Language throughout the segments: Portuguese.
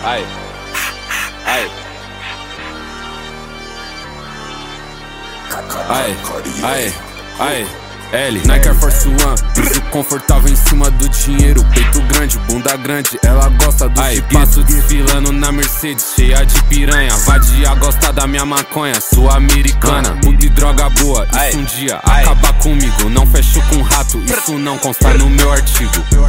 Ai, ai, ai, ai, L, Nike Air Force One, piso confortável em cima do dinheiro, peito grande, bunda grande, ela gosta do passo desfilando na Mercedes, cheia de piranha, vadia gosta da minha maconha, sou americana, tudo droga boa, isso um dia acaba comigo, não fecho com rato, isso não consta no meu artigo.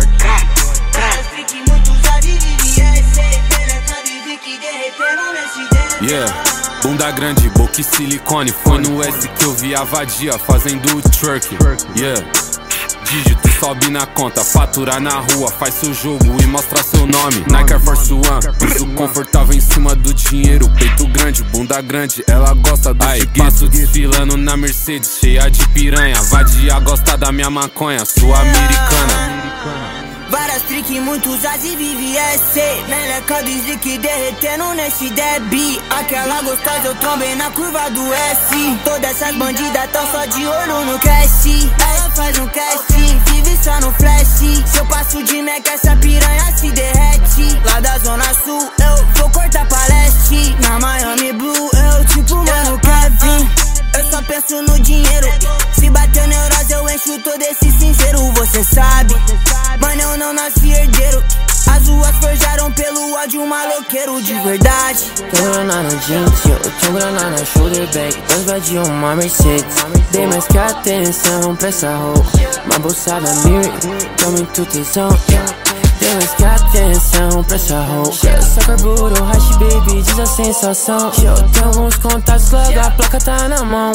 Yeah, bunda grande, boca e silicone. Foi no S que eu vi a vadia fazendo o twerk. Yeah, dígito sobe na conta, fatura na rua, faz seu jogo e mostra seu nome. Nike Air Force One, piso confortável em cima do dinheiro, peito grande, bunda grande, ela gosta do passo desfilando na Mercedes, cheia de piranha, vadia gosta da minha maconha, sou americana. Várias trick, muitos as e vive SC. Meleca do slick derretendo nesse deb. Aquela gostosa eu trombei na curva do S. Todas essas bandidas tão só de olho no cash. Ela faz um casting, vive só no flash. Se eu passo de Mac, essa piranha se derrete. Lá da zona sul, eu vou cortar pra leste. Na Miami Blue, eu tipo mano Kevin. Eu só penso no dinheiro. Se bater neurose eu encho todo esse cinzeiro. Você sabe, mano, eu não nasci herdeiro. As ruas forjaram pelo ódio maloqueiro de verdade. Tenho grana no jeans, eu tenho grana na shoulder bag. Dois vadia uma Mercedes. Dei mais que atenção pra essa roupa. Uma bolsa da Miri, dá muito tesão. Dei mais que atenção pra essa roupa. Só carburo, hash baby, diz a sensação. Eu tenho alguns contatos, logo a placa tá na mão.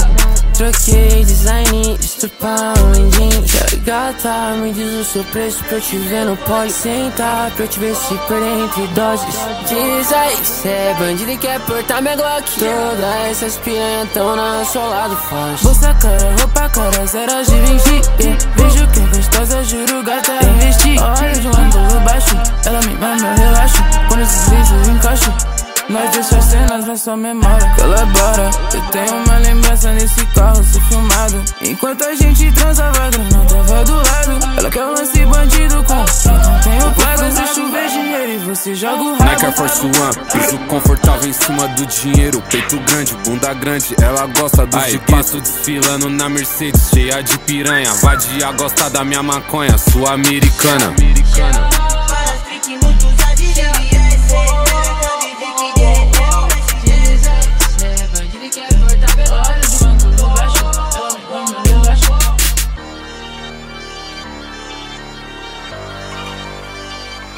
Troquei design, estrupar o engine. Gata, me diz o seu preço pra eu te ver no pole. Senta pra eu te ver se perder entre doses. Diz aí, cê é bandido e quer portar minha Glock. Todas essas piranhas tão na sua lado forte. Bolsa cara, roupa cara, zero de 20. Vejo que é gostosa, juro gata, investi. Olha de um ângulo baixo, ela me mama, eu relaxo. Quando eu deslizo, eu encaixo. Nós deixa as cenas na sua memória. Colabora, eu tenho uma lembrança nesse carro ser filmado. Enquanto a gente transava, a grana tava do lado. Ela quer um lance bandido com quem não tem o plago. Você chover dinheiro e você joga o rabo. Nike Air Force One, piso confortável em cima do dinheiro, peito grande, bunda grande, ela gosta do passo desfilando na Mercedes, cheia de piranha, vadia gosta da minha maconha, sou americana.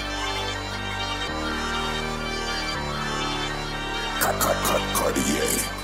Cartier.